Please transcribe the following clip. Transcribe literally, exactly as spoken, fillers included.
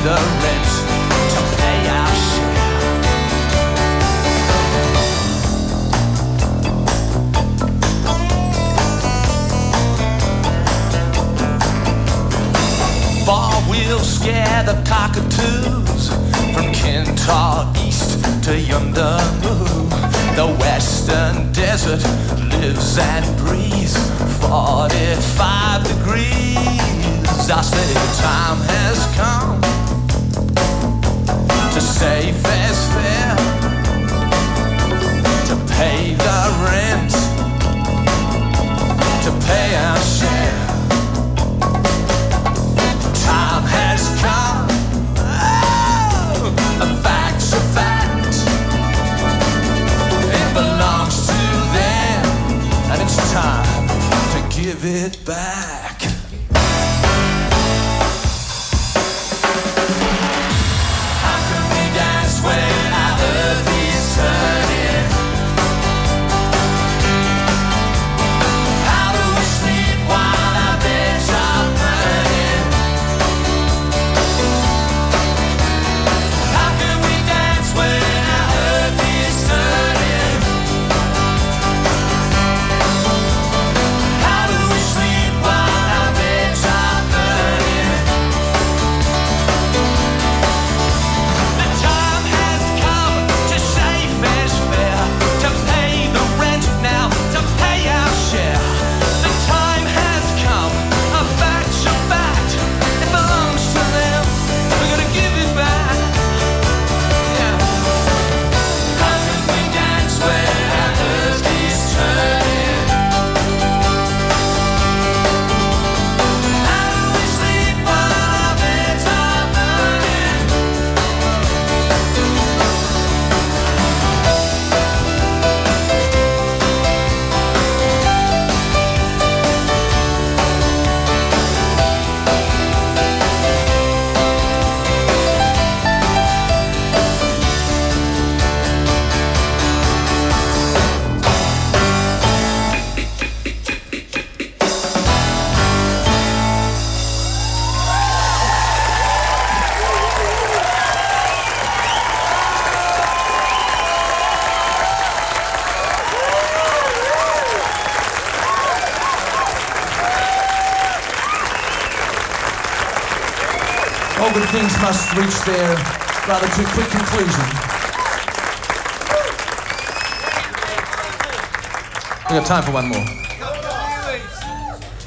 the rent, to pay our share. For we'll scare the cockatoos from Kintar East to Yunndaroo. The western desert lives and breathes forty-five degrees. I say the time has come to say fair's fair, to pay the rent, to pay our share. Time has come, oh, a fact's a fact. It belongs to them, and it's time to give it back. How can we dance when our earth is turning? How do we sleep while our beds are burning? How can we dance when our earth is turning? How do we sleep while our beds are burning? The time has come to say fair's fair, to pay the rent now, to pay our share. The time has come, a fact's a fact. It belongs to them, we're gonna give it back. Yeah. How can we dance when our earth is turning? How do we sleep while our beds are burning? All good things must reach their rather too quick conclusion. We have time for one more.